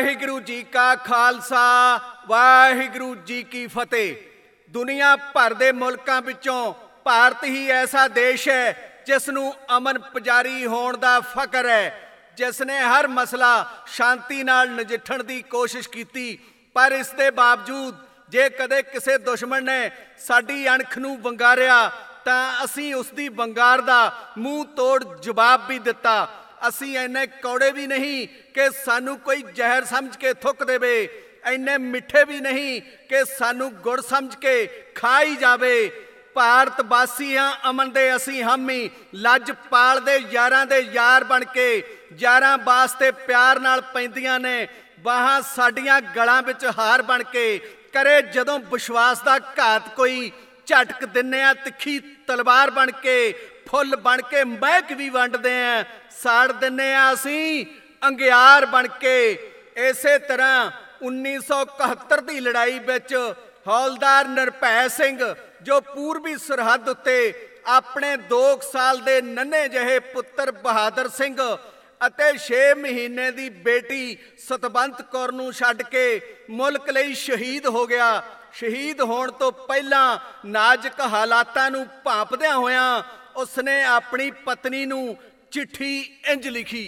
वाहिगुरु जी का खालसा वाहिगुरु जी की फतेह। दुनिया भर के मुल्कों विचों भारत ही ऐसा देश है जिसनूं अमन पुजारी होने का फकर है, जिसने हर मसला शांति नाल नजिठण की कोशिश की। पर इस दे बावजूद जे कदे किसी दुश्मन ने साडी अणख नूं वंगारिया तां असीं उसदी वंगार दा मूँह तोड़ जवाब भी दिता। असीं इन्ने कौड़े भी नहीं कि सानू कोई जहर समझ के थुक देवे, इन्ने मिठे भी नहीं कि सानू गुड़ समझ के खा ही जावे। भारत वासी हाँ अमन दे असीं हम ही लजपाल दे यारां दे यार बन के यारां वास्ते प्यार नाल पैंदियां ने बाहां साडियां गलां विच हार बन के। करे जदों विश्वास दा घात कोई झटक दिन्ने आ तिखी तलवार बन के, फुल बन के महक भी वंडदे आ, साड़ दिन्ने आ असीं अंगियार बन के। इसे तरह 1971 की लड़ाई विच हौलदार निरभै सिंह जो पूर्वी सरहद उत्ते अपने 2 साल के नन्हे जहे पुत्र बहादुर सिंह अते 6 महीने की बेटी सतवंत कौर नूं छड्ड के मुल्क लई शहीद हो गया। शहीद होने तो पहला नाजुक हालातां नूं भांपदिआं होइआं उसने अपनी पत्नी नूं चिट्ठी इंज लिखी।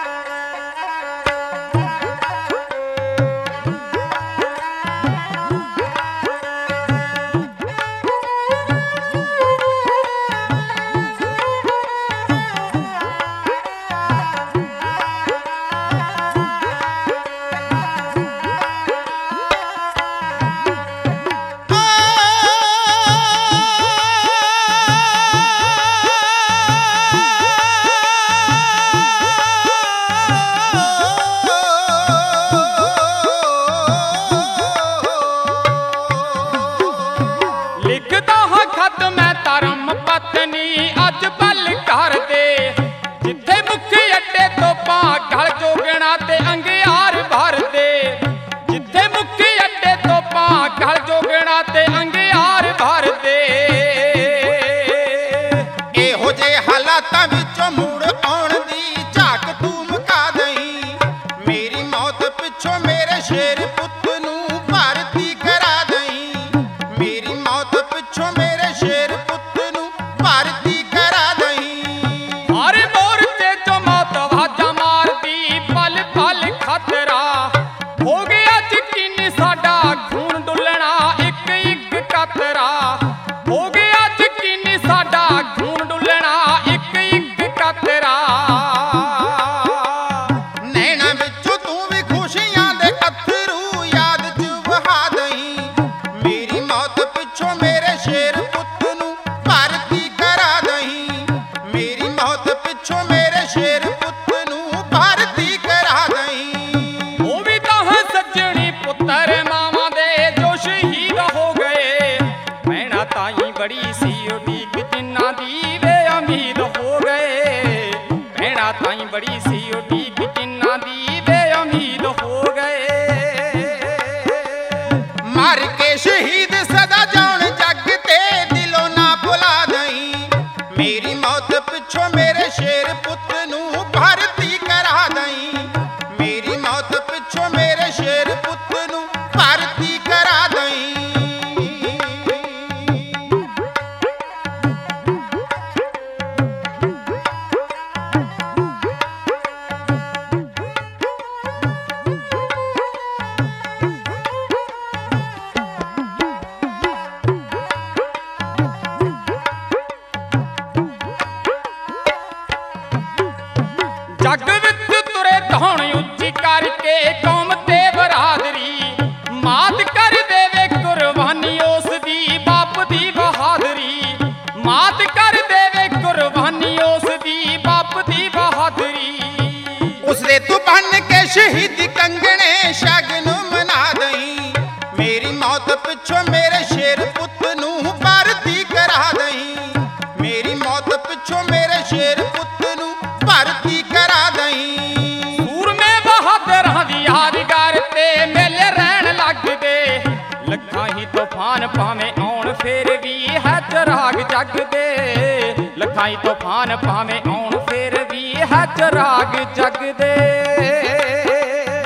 लखाई तूफान भावें आउण फिर भी है चराग जग दे।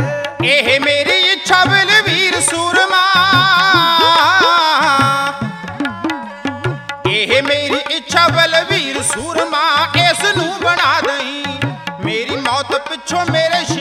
ਇਹ ਮੇਰੀ ਇੱਛਾ ਬਲਵੀਰ ਸੂਰਮਾ, ਇਹ ਮੇਰੀ ਇੱਛਾ ਬਲਵੀਰ ਸੂਰਮਾ, ਇਸ ਨੂੰ ਬਣਾ ਦਈ ਮੇਰੀ ਮੌਤ ਪਿੱਛੋਂ ਮੇਰੇ